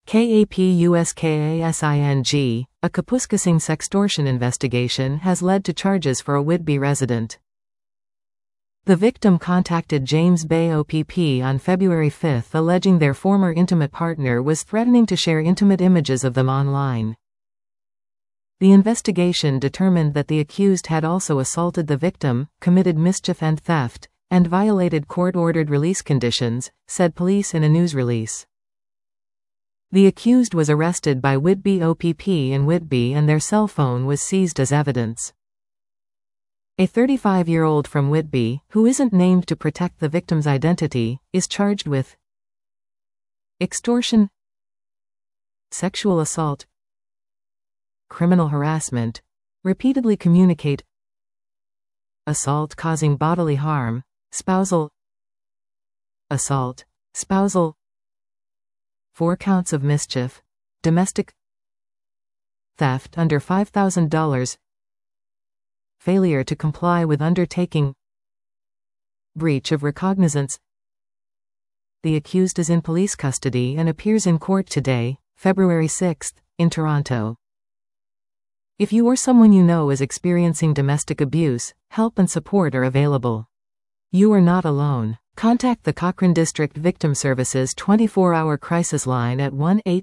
KAPUSKASING, a Kapuskasing sextortion investigation has led to charges for a Whitby resident. The victim contacted James Bay OPP on February 5 alleging their former intimate partner was threatening to share intimate images of them online. The investigation determined that the accused had also assaulted the victim, committed mischief and theft, and violated court-ordered release conditions, said police in a news release. The accused was arrested by Whitby OPP in Whitby and their cell phone was seized as evidence. A 35-year-old from Whitby, who isn't named to protect the victim's identity, is charged with extortion, sexual assault, criminal harassment, repeatedly communicate, assault causing bodily harm, spousal assault, spousal, 4 counts of mischief, domestic theft under $5,000, failure to comply with undertaking, breach of recognizance. The accused is in police custody and appears in court today, February 6, in Toronto. If you or someone you know is experiencing domestic abuse, help and support are available. You are not alone. Contact the Cochrane District Victim Services 24-hour crisis line at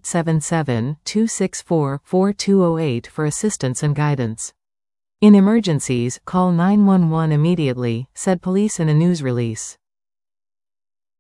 1-877-264-4208 for assistance and guidance. In emergencies, call 911 immediately, said police in a news release.